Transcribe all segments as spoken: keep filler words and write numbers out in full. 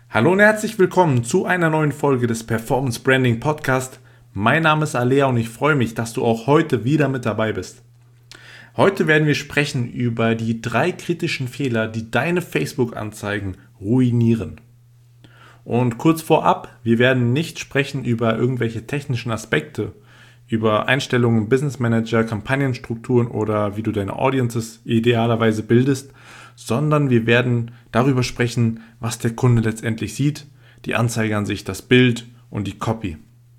Hallo und herzlich willkommen zu einer neuen Folge des Performance Branding Podcast. Mein Name ist Alea und ich freue mich, dass du auch heute wieder mit dabei bist. Heute werden wir sprechen über die drei kritischen Fehler, die deine Facebook-Anzeigen ruinieren. Und kurz vorab, wir werden nicht sprechen über irgendwelche technischen Aspekte, über Einstellungen im Business Manager, Kampagnenstrukturen oder wie du deine Audiences idealerweise bildest, sondern wir werden darüber sprechen, was der Kunde letztendlich sieht, die Anzeige an sich, das Bild und die Copy.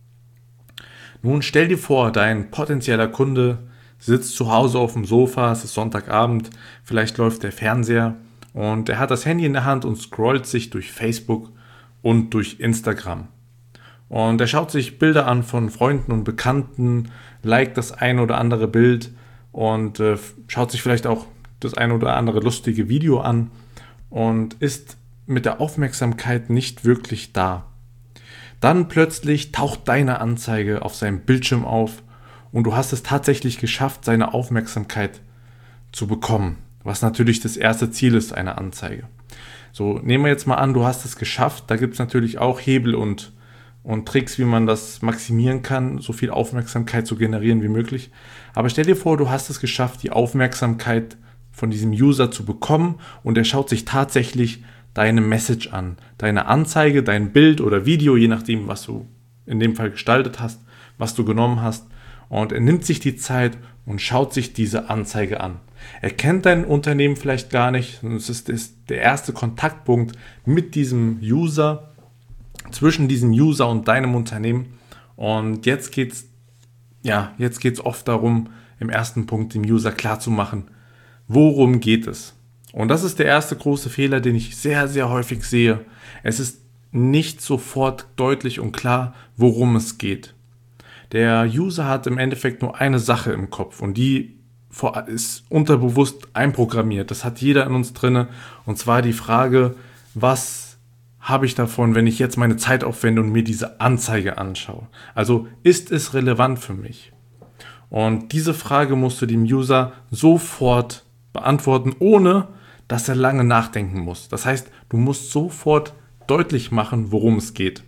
Nun stell dir vor, dein potenzieller Kunde sitzt zu Hause auf dem Sofa, es ist Sonntagabend, vielleicht läuft der Fernseher und er hat das Handy in der Hand und scrollt sich durch Facebook und durch Instagram. Und er schaut sich Bilder an von Freunden und Bekannten, liked das ein oder andere Bild und äh, schaut sich vielleicht auch das ein oder andere lustige Video an und ist mit der Aufmerksamkeit nicht wirklich da. Dann plötzlich taucht deine Anzeige auf seinem Bildschirm auf und du hast es tatsächlich geschafft, seine Aufmerksamkeit zu bekommen, was natürlich das erste Ziel ist einer Anzeige. So, nehmen wir jetzt mal an, du hast es geschafft, da gibt es natürlich auch Hebel und, und Tricks, wie man das maximieren kann, so viel Aufmerksamkeit zu generieren wie möglich. Aber stell dir vor, du hast es geschafft, die Aufmerksamkeit von diesem User zu bekommen und er schaut sich tatsächlich deine Message an, deine Anzeige, dein Bild oder Video, je nachdem, was du in dem Fall gestaltet hast, was du genommen hast. Und er nimmt sich die Zeit und schaut sich diese Anzeige an. Er kennt dein Unternehmen vielleicht gar nicht. Es ist, ist der erste Kontaktpunkt mit diesem User, zwischen diesem User und deinem Unternehmen. Und jetzt geht's, ja, jetzt geht's oft darum, im ersten Punkt dem User klarzumachen, worum geht es. Und das ist der erste große Fehler, den ich sehr, sehr häufig sehe. Es ist nicht sofort deutlich und klar, worum es geht. Der User hat im Endeffekt nur eine Sache im Kopf und die ist unterbewusst einprogrammiert. Das hat jeder in uns drinne. Und zwar die Frage, was habe ich davon, wenn ich jetzt meine Zeit aufwende und mir diese Anzeige anschaue? Also ist es relevant für mich? Und diese Frage musst du dem User sofort beantworten, ohne dass er lange nachdenken muss. Das heißt, du musst sofort deutlich machen, worum es geht.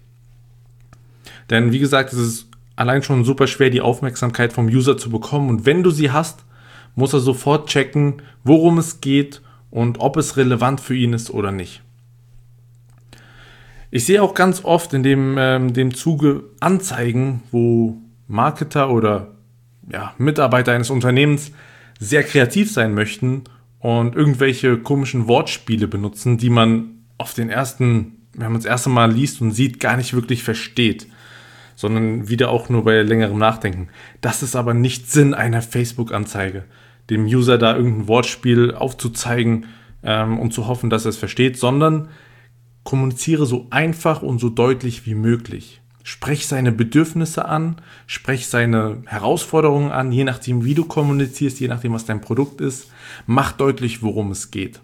Denn wie gesagt, es ist allein schon super schwer, die Aufmerksamkeit vom User zu bekommen. Und wenn du sie hast, muss er sofort checken, worum es geht und ob es relevant für ihn ist oder nicht. Ich sehe auch ganz oft in dem, ähm, dem Zuge Anzeigen, wo Marketer oder ja, Mitarbeiter eines Unternehmens sehr kreativ sein möchten und irgendwelche komischen Wortspiele benutzen, die man auf den ersten, wenn man das erste Mal liest und sieht, gar nicht wirklich versteht, sondern wieder auch nur bei längerem Nachdenken. Das ist aber nicht Sinn einer Facebook-Anzeige, dem User da irgendein Wortspiel aufzuzeigen ähm, und zu hoffen, dass er es versteht, sondern kommuniziere so einfach und so deutlich wie möglich. Sprech seine Bedürfnisse an, sprech seine Herausforderungen an, je nachdem, wie du kommunizierst, je nachdem, was dein Produkt ist. Mach deutlich, worum es geht.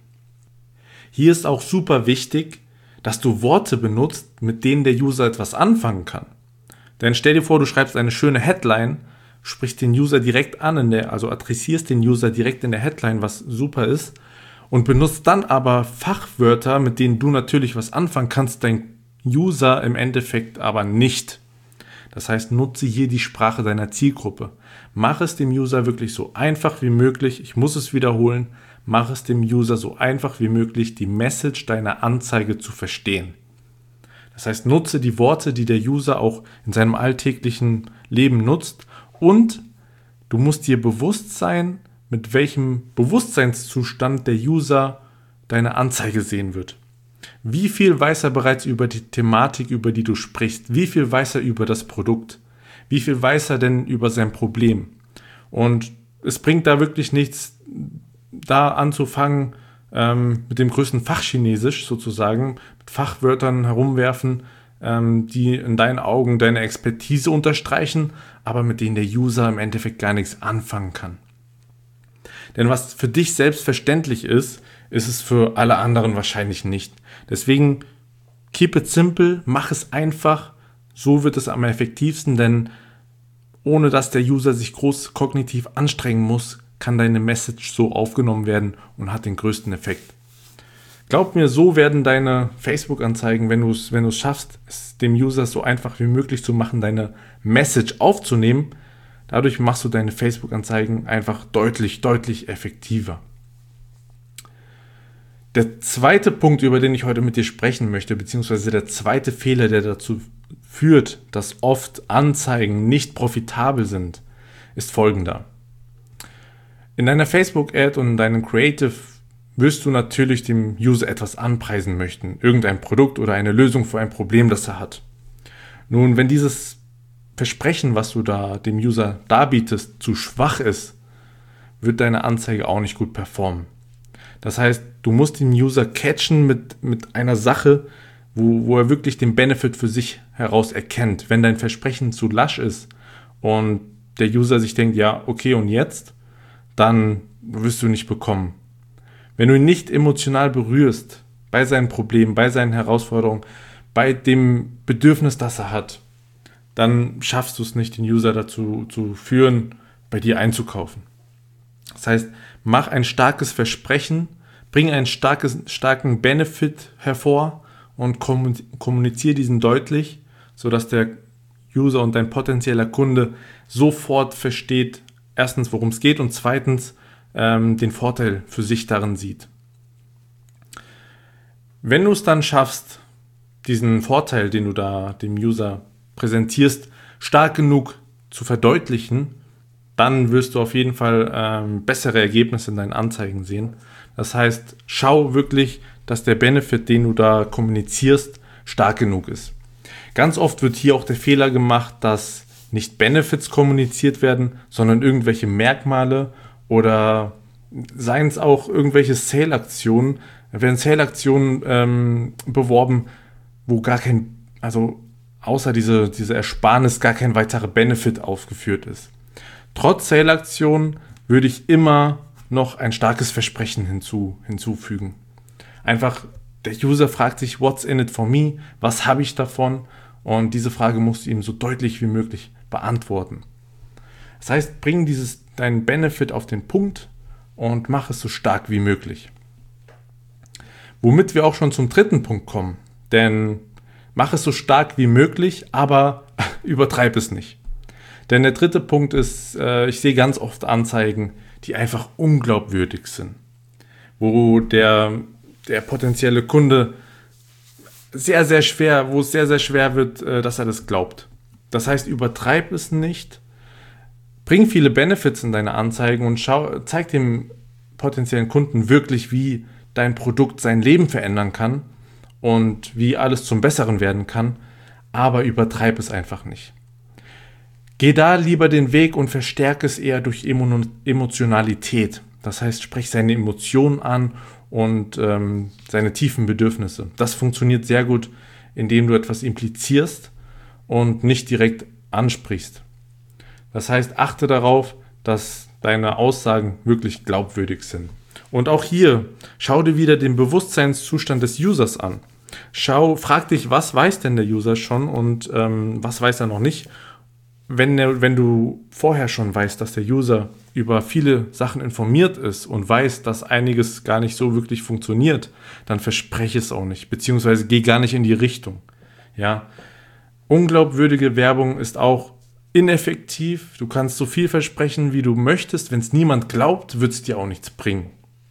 Hier ist auch super wichtig, dass du Worte benutzt, mit denen der User etwas anfangen kann. Denn stell dir vor, du schreibst eine schöne Headline, sprichst den User direkt an, in der, also adressierst den User direkt in der Headline, was super ist, und benutzt dann aber Fachwörter, mit denen du natürlich was anfangen kannst, dein User im Endeffekt aber nicht. Das heißt, nutze hier die Sprache deiner Zielgruppe. Mach es dem User wirklich so einfach wie möglich, ich muss es wiederholen, mach es dem User so einfach wie möglich, die Message deiner Anzeige zu verstehen. Das heißt, nutze die Worte, die der User auch in seinem alltäglichen Leben nutzt und du musst dir bewusst sein, mit welchem Bewusstseinszustand der User deine Anzeige sehen wird. Wie viel weiß er bereits über die Thematik, über die du sprichst? Wie viel weiß er über das Produkt? Wie viel weiß er denn über sein Problem? Und es bringt da wirklich nichts, da anzufangen, ähm, mit dem größten Fachchinesisch sozusagen, mit Fachwörtern herumwerfen, ähm, die in deinen Augen deine Expertise unterstreichen, aber mit denen der User im Endeffekt gar nichts anfangen kann. Denn was für dich selbstverständlich ist, ist es für alle anderen wahrscheinlich nicht. Deswegen keep it simple, mach es einfach, so wird es am effektivsten, denn ohne dass der User sich groß kognitiv anstrengen muss, kann deine Message so aufgenommen werden und hat den größten Effekt. Glaub mir, so werden deine Facebook-Anzeigen, wenn du es wenn du es schaffst, es dem User so einfach wie möglich zu machen, deine Message aufzunehmen, dadurch machst du deine Facebook-Anzeigen einfach deutlich, deutlich effektiver. Der zweite Punkt, über den ich heute mit dir sprechen möchte, beziehungsweise der zweite Fehler, der dazu führt, dass oft Anzeigen nicht profitabel sind, ist folgender. In deiner Facebook-Ad und in deinem Creative wirst du natürlich dem User etwas anpreisen möchten, irgendein Produkt oder eine Lösung für ein Problem, das er hat. Nun, wenn dieses Versprechen, was du da dem User darbietest, zu schwach ist, wird deine Anzeige auch nicht gut performen. Das heißt, du musst den User catchen mit, mit einer Sache, wo, wo er wirklich den Benefit für sich heraus erkennt. Wenn dein Versprechen zu lasch ist und der User sich denkt, ja, okay, und jetzt? Dann wirst du nicht bekommen. Wenn du ihn nicht emotional berührst, bei seinen Problemen, bei seinen Herausforderungen, bei dem Bedürfnis, das er hat, dann schaffst du es nicht, den User dazu zu führen, bei dir einzukaufen. Das heißt, mach ein starkes Versprechen, bring einen starkes, starken Benefit hervor und kommuniziere diesen deutlich, sodass der User und dein potenzieller Kunde sofort versteht, erstens, worum es geht und zweitens, ähm, den Vorteil für sich darin sieht. Wenn du es dann schaffst, diesen Vorteil, den du da dem User präsentierst, stark genug zu verdeutlichen, dann wirst du auf jeden Fall ähm, bessere Ergebnisse in deinen Anzeigen sehen. Das heißt, schau wirklich, dass der Benefit, den du da kommunizierst, stark genug ist. Ganz oft wird hier auch der Fehler gemacht, dass nicht Benefits kommuniziert werden, sondern irgendwelche Merkmale oder seien es auch irgendwelche Sale-Aktionen. Da werden Sale-Aktionen ähm, beworben, wo gar kein, also außer diese, diese Ersparnis gar kein weiterer Benefit aufgeführt ist. Trotz Sale-Aktionen würde ich immer noch ein starkes Versprechen hinzu, hinzufügen. Einfach, der User fragt sich, what's in it for me? Was habe ich davon? Und diese Frage musst du ihm so deutlich wie möglich beantworten. Das heißt, bring dieses, deinen Benefit auf den Punkt und mach es so stark wie möglich. Womit wir auch schon zum dritten Punkt kommen. Denn mach es so stark wie möglich, aber übertreib es nicht. Denn der dritte Punkt ist, äh, ich sehe ganz oft Anzeigen, die einfach unglaubwürdig sind. Wo der, der potenzielle Kunde sehr, sehr schwer, wo es sehr, sehr schwer wird, äh, dass er das glaubt. Das heißt, übertreib es nicht. Bring viele Benefits in deine Anzeigen und schau, zeig dem potenziellen Kunden wirklich, wie dein Produkt sein Leben verändern kann und wie alles zum Besseren werden kann, aber übertreib es einfach nicht. Geh da lieber den Weg und verstärke es eher durch Emo- Emotionalität. Das heißt, sprich seine Emotionen an und ähm, seine tiefen Bedürfnisse. Das funktioniert sehr gut, indem du etwas implizierst und nicht direkt ansprichst. Das heißt, achte darauf, dass deine Aussagen wirklich glaubwürdig sind. Und auch hier, schau dir wieder den Bewusstseinszustand des Users an. Schau, frag dich, was weiß denn der User schon und ähm, was weiß er noch nicht. Wenn, der, wenn du vorher schon weißt, dass der User über viele Sachen informiert ist und weiß, dass einiges gar nicht so wirklich funktioniert, dann verspreche es auch nicht, beziehungsweise geh gar nicht in die Richtung. Ja? Unglaubwürdige Werbung ist auch ineffektiv. Du kannst so viel versprechen, wie du möchtest. Wenn es niemand glaubt, wird es dir auch nichts bringen.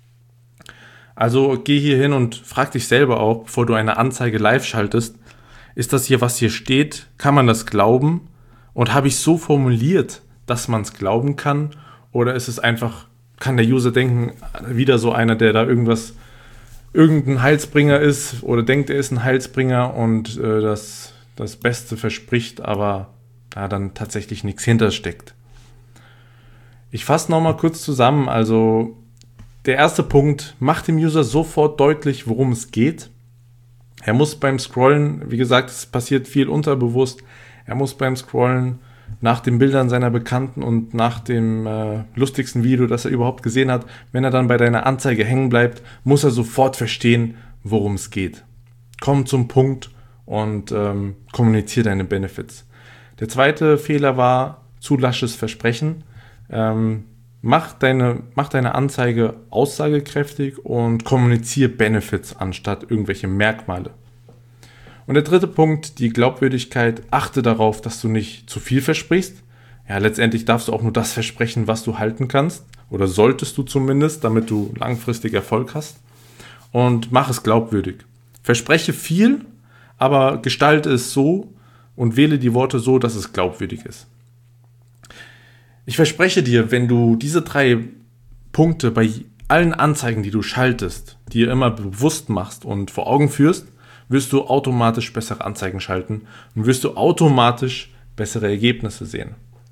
Also geh hier hin und frag dich selber auch, bevor du eine Anzeige live schaltest, ist das hier, was hier steht? Kann man das glauben? Und habe ich so formuliert, dass man es glauben kann? Oder ist es einfach, kann der User denken, wieder so einer, der da irgendwas, irgendein Heilsbringer ist oder denkt, er ist ein Heilsbringer und äh, das, das Beste verspricht, aber da dann tatsächlich nichts hintersteckt. Ich fasse nochmal kurz zusammen. Also der erste Punkt, macht dem User sofort deutlich, worum es geht. Er muss beim Scrollen, wie gesagt, es passiert viel unterbewusst, er muss beim Scrollen nach den Bildern seiner Bekannten und nach dem äh, lustigsten Video, das er überhaupt gesehen hat, wenn er dann bei deiner Anzeige hängen bleibt, muss er sofort verstehen, worum es geht. Komm zum Punkt und ähm, kommuniziere deine Benefits. Der zweite Fehler war zu lasches Versprechen. Ähm, Mach deine, mach deine Anzeige aussagekräftig und kommuniziere Benefits anstatt irgendwelche Merkmale. Und der dritte Punkt, die Glaubwürdigkeit. Achte darauf, dass du nicht zu viel versprichst. Ja, letztendlich darfst du auch nur das versprechen, was du halten kannst. Oder solltest du zumindest, damit du langfristig Erfolg hast. Und mach es glaubwürdig. Verspreche viel, aber gestalte es so und wähle die Worte so, dass es glaubwürdig ist. Ich verspreche dir, wenn du diese drei Punkte bei allen Anzeigen, die du schaltest, dir immer bewusst machst und vor Augen führst, wirst du automatisch bessere Anzeigen schalten und wirst du automatisch bessere Ergebnisse sehen.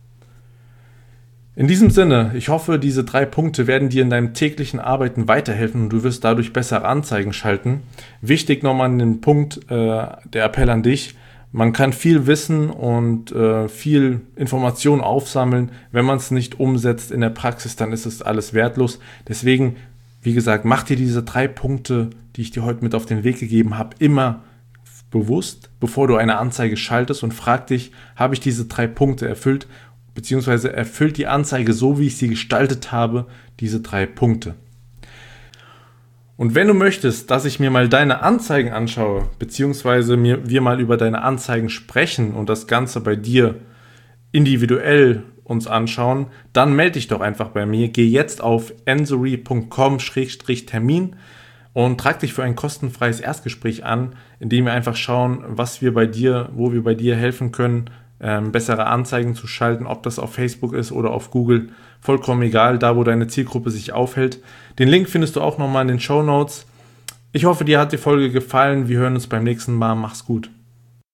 In diesem Sinne, ich hoffe, diese drei Punkte werden dir in deinem täglichen Arbeiten weiterhelfen und du wirst dadurch bessere Anzeigen schalten. Wichtig nochmal an den Punkt, äh, der Appell an dich. Man kann viel Wissen und äh, viel Information aufsammeln. Wenn man es nicht umsetzt in der Praxis, dann ist es alles wertlos. Deswegen, wie gesagt, mach dir diese drei Punkte, die ich dir heute mit auf den Weg gegeben habe, immer bewusst, bevor du eine Anzeige schaltest und frag dich, habe ich diese drei Punkte erfüllt, beziehungsweise erfüllt die Anzeige so, wie ich sie gestaltet habe, diese drei Punkte. Und wenn du möchtest, dass ich mir mal deine Anzeigen anschaue, beziehungsweise mir, wir mal über deine Anzeigen sprechen und das Ganze bei dir individuell uns anschauen, dann melde dich doch einfach bei mir. Geh jetzt auf ensory punkt com Schrägstrich Termin und trag dich für ein kostenfreies Erstgespräch an, in dem wir einfach schauen, was wir bei dir, wo wir bei dir helfen können, ähm, bessere Anzeigen zu schalten, ob das auf Facebook ist oder auf Google. Vollkommen egal, da wo deine Zielgruppe sich aufhält. Den Link findest du auch nochmal in den Shownotes. Ich hoffe, dir hat die Folge gefallen. Wir hören uns beim nächsten Mal. Mach's gut.